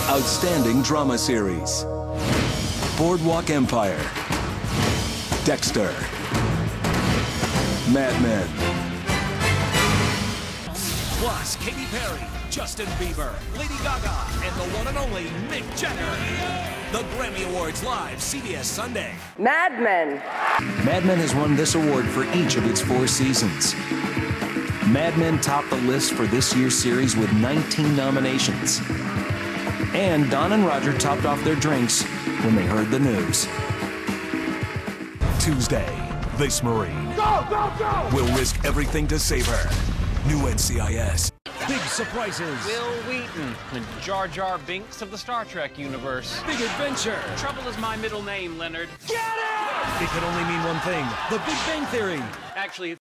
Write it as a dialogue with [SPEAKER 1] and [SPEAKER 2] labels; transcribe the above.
[SPEAKER 1] Outstanding Drama Series. Boardwalk Empire. Dexter. Mad Men.
[SPEAKER 2] Plus, Katy Perry, Justin Bieber, Lady Gaga, and the one and only Mick Jagger. The Grammy Awards live, CBS Sunday.
[SPEAKER 3] Mad Men.
[SPEAKER 1] Mad Men has won this award for each of its 4 seasons. Mad Men topped the list for this year's series with 19 nominations. And Don and Roger topped off their drinks when they heard the news.
[SPEAKER 2] Tuesday, this Marine will risk everything to save her. New NCIS. Big surprises.
[SPEAKER 4] Wil Wheaton, and Jar Jar Binks of the Star Trek universe.
[SPEAKER 2] Big adventure.
[SPEAKER 4] Trouble is my middle name, Leonard.
[SPEAKER 2] Get it! It can only mean one thing. The Big Bang Theory.
[SPEAKER 4] Actually,